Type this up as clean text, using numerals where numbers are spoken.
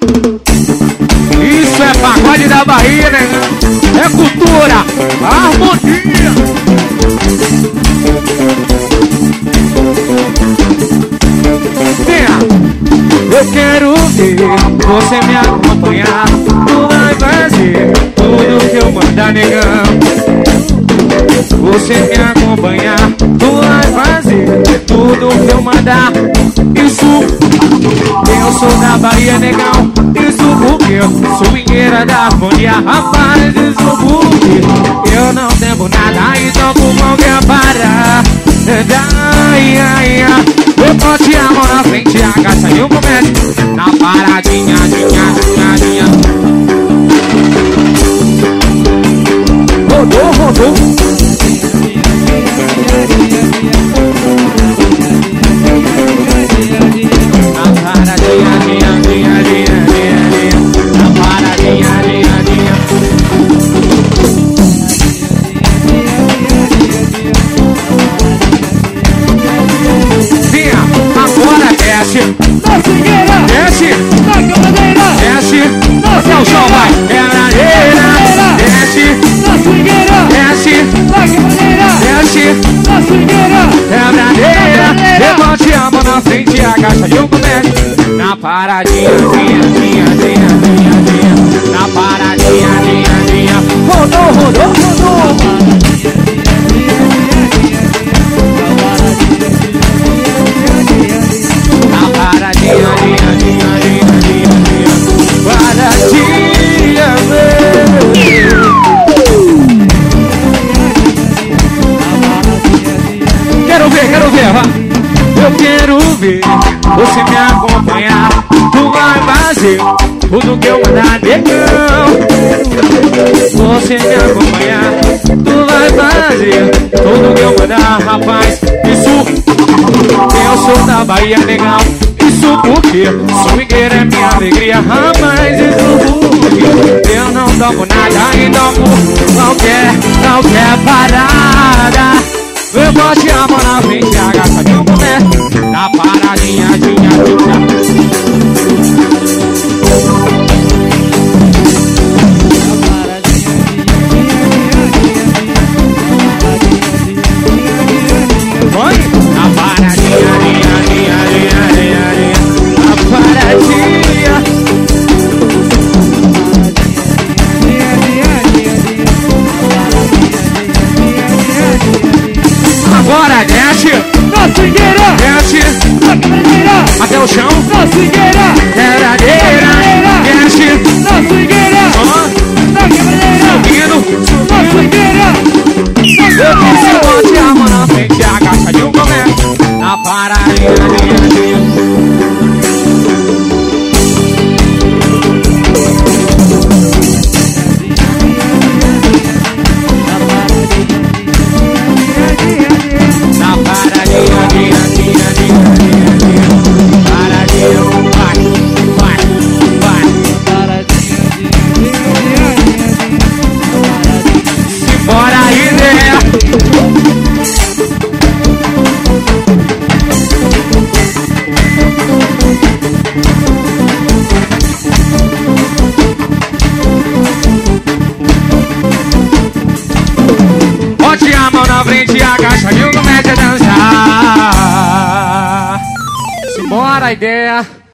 Isso é pagode da Bahia, né? É cultura, harmonia. Venha. Eu quero ver você me acompanhar. Tu vai fazer tudo que eu mandar, negão. Você me acompanhar, tu vai fazer tudo que eu mandar. Isso, eu sou da Bahia, negão. Isso porque eu sou minheira da harmonia. Rapaz, isso porque eu não devo nada, então por qualquer parada. Ai, ai, ai. Eu bote a mão na frente, agacha e eu começo na paradinha, dinha. Rodou. Na paradinha, na paradinha. Vinha, agora desce. Na swingueira, Desce, na camadeira, desce. na Até o chão vai. Quebradeira. Desce, na swingueira, desce. na camadeira, Desce, na swingueira, quebradeira. Levante a mão na frente, agacha e eu começo na paradinha, dinha. Na paradinha, dinha. Rodou. Na paradinha, dinha. Paradinha, Quero ver, vá. Eu quero ver você me acompanhar. Tu vai fazer tudo que eu mandar, negão. Você me acompanhar, tu vai fazer tudo que eu mandar, rapaz. Isso, eu sou da Bahia, negão. Isso porque swingueira é minha alegria, rapaz. Isso porque eu não toco nada e toco qualquer parada. Eu bote a mão na frente, agacha de um começo na paradinha, dinha. Vai na paradinha, dinha. Na paradinha. Agora desce, na swingueira, desce, na camadeira, até o chão, na swingueira, quebradeira, desce, na swingueira, ó, na camadeira, subindo. na swingueira, Eu disse, bote a mão na frente, agacha de um começo na paradinha, dinha. Na paradinha, dinha. Paradinha, vai. Simbora aí, né? Bote a mão na frente, agacha e comece a dançar. Simbora, ideia.